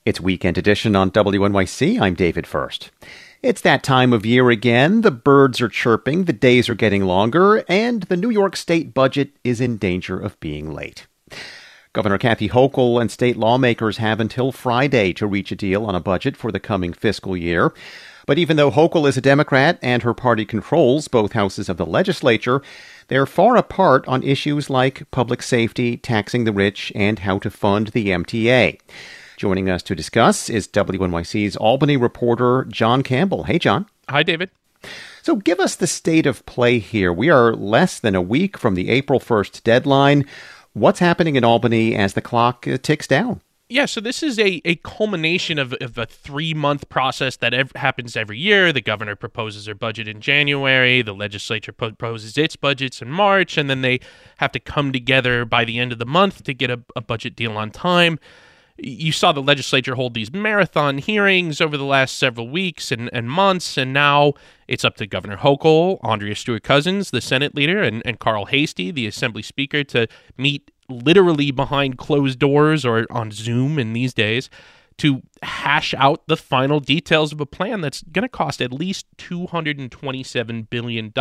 It's Weekend Edition on WNYC. I'm David First. It's that time of year again. The birds are chirping, the days are getting longer, and the New York State budget is in danger of being late. Governor Kathy Hochul and state lawmakers have until Friday to reach a deal on a budget for the coming fiscal year. But even though Hochul is a Democrat and her party controls both houses of the legislature, they're far apart on issues like public safety, taxing the rich, and how to fund the MTA. Joining us to discuss is WNYC's Albany reporter John Campbell. Hey, John. Hi, David. So give us the state of play here. We are less than a week from the April 1st deadline. What's happening in Albany as the clock ticks down? Yeah, so this is a culmination of a 3-month process that happens every year. The governor proposes her budget in January, the legislature proposes its budgets in March, and then they have to come together by the end of the month to get a budget deal on time. You saw the legislature hold these marathon hearings over the last several weeks and months, and now it's up to Governor Hochul, Andrea Stewart-Cousins, the Senate leader, and Carl Heastie, the Assembly Speaker, to meet literally behind closed doors or on Zoom in these days to hash out the final details of a plan that's going to cost at least $227 billion.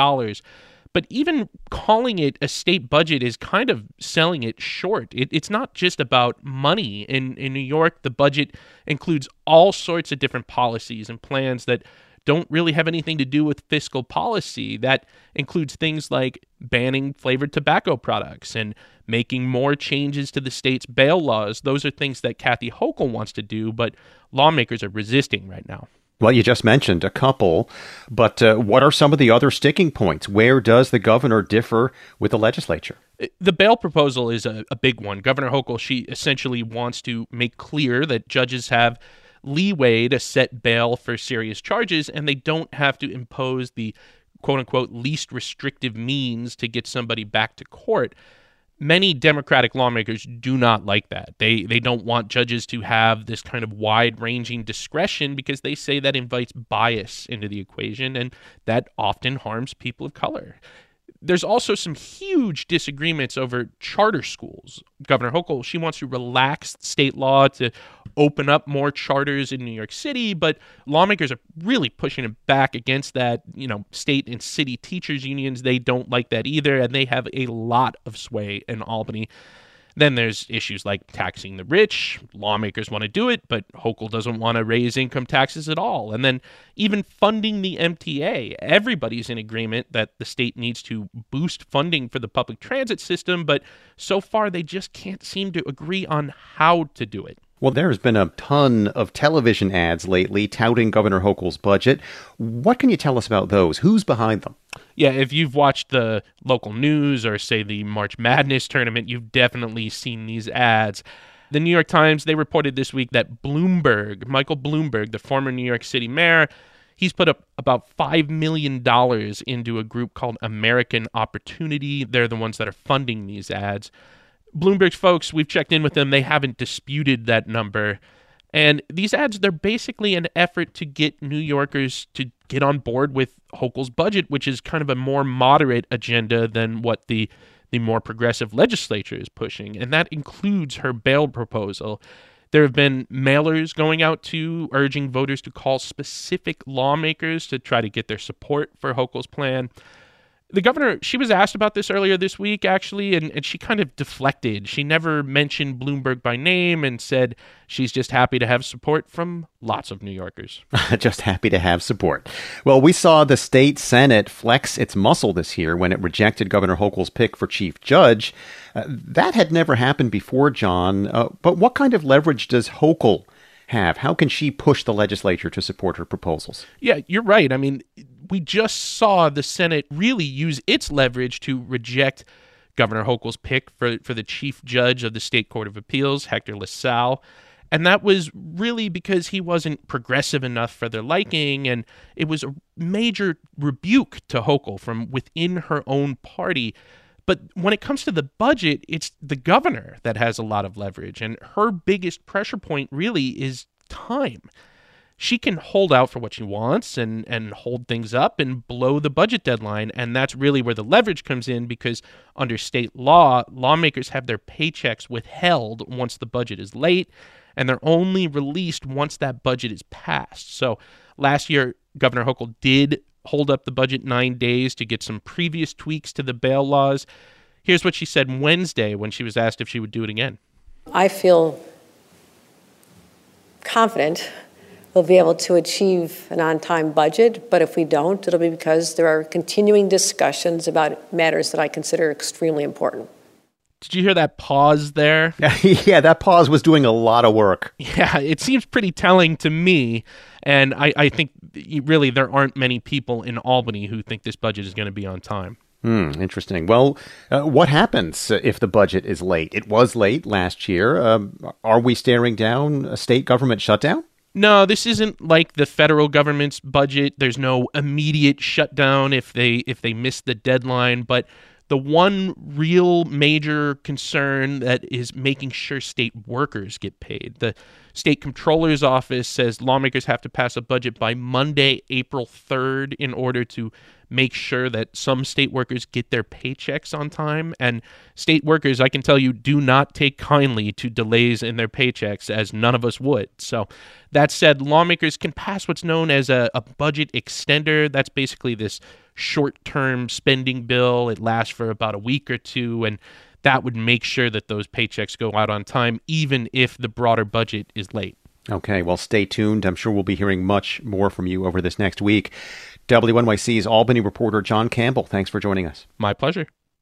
But even calling it a state budget is kind of selling it short. It's not just about money. In New York, the budget includes all sorts of different policies and plans that don't really have anything to do with fiscal policy. That includes things like banning flavored tobacco products and making more changes to the state's bail laws. Those are things that Kathy Hochul wants to do, but lawmakers are resisting right now. Well, you just mentioned a couple, but what are some of the other sticking points? Where does the governor differ with the legislature? The bail proposal is a big one. Governor Hochul, she essentially wants to make clear that judges have leeway to set bail for serious charges, and they don't have to impose the quote-unquote least restrictive means to get somebody back to court. Many Democratic lawmakers do not like that. They don't want judges to have this kind of wide-ranging discretion because they say that invites bias into the equation, and that often harms people of color. There's also some huge disagreements over charter schools. Governor Hochul, she wants to relax state law to open up more charters in New York City, but lawmakers are really pushing it back against that. State and city teachers unions, they don't like that either, and they have a lot of sway in Albany. Then there's issues like taxing the rich. Lawmakers want to do it, but Hochul doesn't want to raise income taxes at all. And then even funding the MTA. Everybody's in agreement that the state needs to boost funding for the public transit system, but so far they just can't seem to agree on how to do it. Well, there's been a ton of television ads lately touting Governor Hochul's budget. What can you tell us about those? Who's behind them? Yeah, if you've watched the local news or, say, the March Madness tournament, you've definitely seen these ads. The New York Times, they reported this week that Michael Bloomberg, the former New York City mayor, he's put up about $5 million into a group called American Opportunity. They're the ones that are funding these ads. Bloomberg's folks, we've checked in with them. They haven't disputed that number. And these ads, they're basically an effort to get New Yorkers to get on board with Hochul's budget, which is kind of a more moderate agenda than what the more progressive legislature is pushing. And that includes her bail proposal. There have been mailers going out to urging voters to call specific lawmakers to try to get their support for Hochul's plan. The governor, she was asked about this earlier this week, actually, and she kind of deflected. She never mentioned Bloomberg by name and said she's just happy to have support from lots of New Yorkers. Just happy to have support. Well, we saw the state Senate flex its muscle this year when it rejected Governor Hochul's pick for chief judge. That had never happened before, John. But what kind of leverage does Hochul have? How can she push the legislature to support her proposals? Yeah, you're right. I mean, we just saw the Senate really use its leverage to reject Governor Hochul's pick for the chief judge of the State Court of Appeals, Hector LaSalle. And that was really because he wasn't progressive enough for their liking, and it was a major rebuke to Hochul from within her own party. But when it comes to the budget, it's the governor that has a lot of leverage, and her biggest pressure point really is time. She can hold out for what she wants and hold things up and blow the budget deadline, and that's really where the leverage comes in, because under state law, lawmakers have their paychecks withheld once the budget is late, and they're only released once that budget is passed. So last year, Governor Hochul did hold up the budget 9 days to get some previous tweaks to the bail laws. Here's what she said Wednesday when she was asked if she would do it again. I feel confident we'll be able to achieve an on-time budget, but if we don't, it'll be because there are continuing discussions about matters that I consider extremely important. Did you hear that pause there? Yeah, that pause was doing a lot of work. Yeah, it seems pretty telling to me. And I think really there aren't many people in Albany who think this budget is going to be on time. Interesting. Well, what happens if the budget is late? It was late last year. Are we staring down a state government shutdown? No, this isn't like the federal government's budget. There's no immediate shutdown if they miss the deadline. But the one real major concern that is making sure state workers get paid. The state comptroller's office says lawmakers have to pass a budget by Monday, April 3rd in order to make sure that some state workers get their paychecks on time. And state workers, I can tell you, do not take kindly to delays in their paychecks, as none of us would. So that said, lawmakers can pass what's known as a budget extender. That's basically this short-term spending bill. It lasts for about a week or two, and that would make sure that those paychecks go out on time, even if the broader budget is late. Okay, well, stay tuned. I'm sure we'll be hearing much more from you over this next week. WNYC's Albany reporter John Campbell, thanks for joining us. My pleasure.